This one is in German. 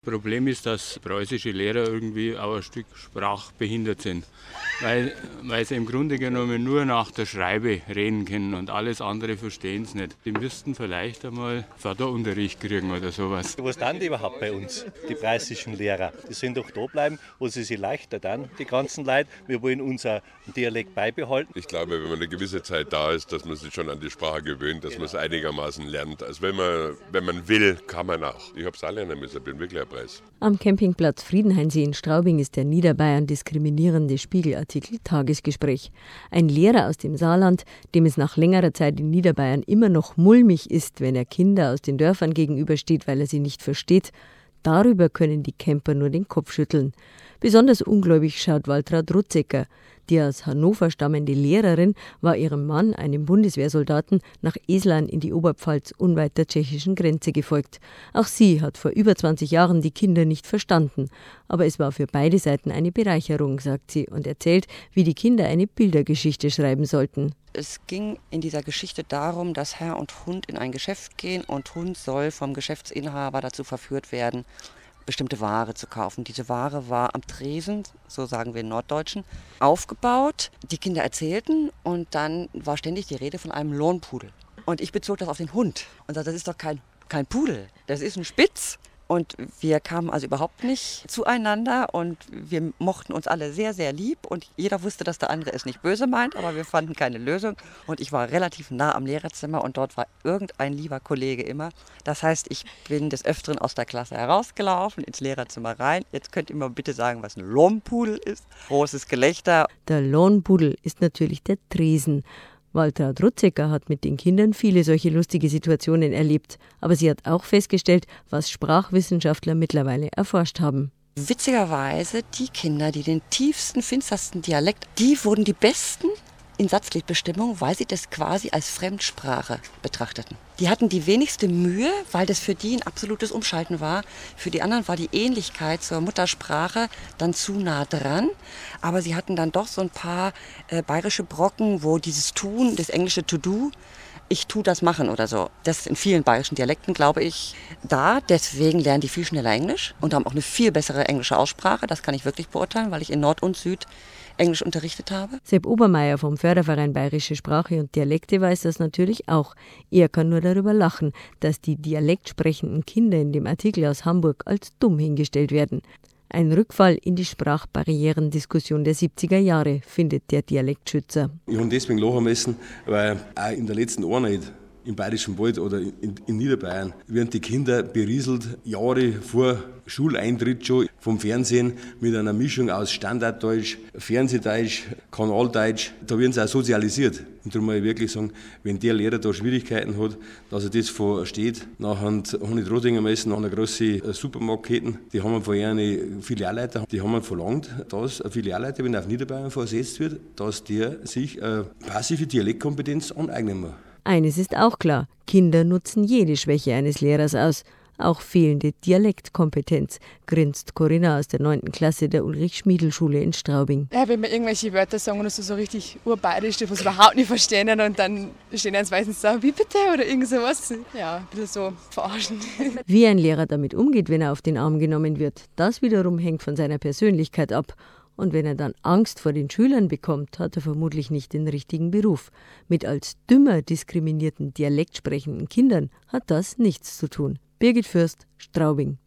Problem ist, dass preußische Lehrer irgendwie auch ein Stück sprachbehindert sind, weil sie im Grunde genommen nur nach der Schreibe reden können und alles andere verstehen sie nicht. Die müssten vielleicht einmal Förderunterricht kriegen oder sowas. Wo sind die überhaupt bei uns, die preußischen Lehrer? Die sollen doch da bleiben, wo sie sich leichter tun, die ganzen Leute. Wir wollen unser Dialekt beibehalten. Ich glaube, wenn man eine gewisse Zeit da ist, dass man sich schon an die Sprache gewöhnt, dass man es einigermaßen lernt. Also wenn man will, kann man auch. Ich habe es auch lernen müssen, bin wirklich ein Preis. Am Campingplatz Friedenhainsee in Straubing ist der Niederbayern diskriminierende Spiegelartikel Tagesgespräch. Ein Lehrer aus dem Saarland, dem es nach längerer Zeit in Niederbayern immer noch mulmig ist, wenn er Kinder aus den Dörfern gegenübersteht, weil er sie nicht versteht, darüber können die Camper nur den Kopf schütteln. Besonders ungläubig schaut Waltraud Rutzecker. Die aus Hannover stammende Lehrerin war ihrem Mann, einem Bundeswehrsoldaten, nach Eslan in die Oberpfalz unweit der tschechischen Grenze gefolgt. Auch sie hat vor über 20 Jahren die Kinder nicht verstanden. Aber es war für beide Seiten eine Bereicherung, sagt sie, und erzählt, wie die Kinder eine Bildergeschichte schreiben sollten. Es ging in dieser Geschichte darum, dass Herr und Hund in ein Geschäft gehen und Hund soll vom Geschäftsinhaber dazu verführt werden, bestimmte Ware zu kaufen. Diese Ware war am Tresen, so sagen wir in Norddeutschen, aufgebaut. Die Kinder erzählten und dann war ständig die Rede von einem Lohnpudel. Und ich bezog das auf den Hund und sagte, das ist doch kein Pudel, das ist ein Spitz. Und wir kamen also überhaupt nicht zueinander und wir mochten uns alle sehr, sehr lieb. Und jeder wusste, dass der andere es nicht böse meint, aber wir fanden keine Lösung. Und ich war relativ nah am Lehrerzimmer und dort war irgendein lieber Kollege immer. Das heißt, ich bin des Öfteren aus der Klasse herausgelaufen, ins Lehrerzimmer rein. Jetzt könnt ihr mir bitte sagen, was ein Lohnpudel ist. Großes Gelächter. Der Lohnpudel ist natürlich der Tresen. Waltraud Rutzecker hat mit den Kindern viele solche lustige Situationen erlebt. Aber sie hat auch festgestellt, was Sprachwissenschaftler mittlerweile erforscht haben. Witzigerweise, die Kinder, die den tiefsten, finstersten Dialekt, die wurden die besten in Satzgliedbestimmung, weil sie das quasi als Fremdsprache betrachteten. Die hatten die wenigste Mühe, weil das für die ein absolutes Umschalten war. Für die anderen war die Ähnlichkeit zur Muttersprache dann zu nah dran. Aber sie hatten dann doch so ein paar bayerische Brocken, wo dieses Tun, das englische to do, ich tu das machen oder so. Das ist in vielen bayerischen Dialekten, glaube ich, da. Deswegen lernen die viel schneller Englisch und haben auch eine viel bessere englische Aussprache. Das kann ich wirklich beurteilen, weil ich in Nord und Süd Englisch unterrichtet habe. Sepp Obermeier vom Förderverein Bayerische Sprache und Dialekte weiß das natürlich auch. Er kann nur darüber lachen, dass die dialektsprechenden Kinder in dem Artikel aus Hamburg als dumm hingestellt werden. Ein Rückfall in die Sprachbarrierendiskussion der 70er Jahre, findet der Dialektschützer. Ich habe deswegen lachen müssen, weil auch in der letzten Einheit im Bayerischen Wald oder in Niederbayern werden die Kinder berieselt, Jahre vor Schuleintritt schon vom Fernsehen mit einer Mischung aus Standarddeutsch, Fernsehdeutsch, Kanaldeutsch. Da werden sie auch sozialisiert. Und darum muss ich wirklich sagen, wenn der Lehrer da Schwierigkeiten hat, dass er das versteht, nachher habe ich Rodingen messen, nach einer grossen Supermarktkette, die haben von ihren Filialleiter, die haben verlangt, dass ein Filialleiter, wenn er auf Niederbayern versetzt wird, dass der sich eine passive Dialektkompetenz aneignen muss. Eines ist auch klar, Kinder nutzen jede Schwäche eines Lehrers aus, auch fehlende Dialektkompetenz, grinst Corinna aus der 9. Klasse der Ulrich-Schmiedl-Schule in Straubing. Ja, wenn wir irgendwelche Wörter sagen oder so richtig urbayerisch, die wir überhaupt nicht verstehen und dann stehen uns meistens so, wie bitte oder irgend sowas. Ja, ein bisschen so verarschen. Wie ein Lehrer damit umgeht, wenn er auf den Arm genommen wird, das wiederum hängt von seiner Persönlichkeit ab. Und wenn er dann Angst vor den Schülern bekommt, hat er vermutlich nicht den richtigen Beruf. Mit als dümmer diskriminierten dialektsprechenden Kindern hat das nichts zu tun. Birgit Fürst, Straubing.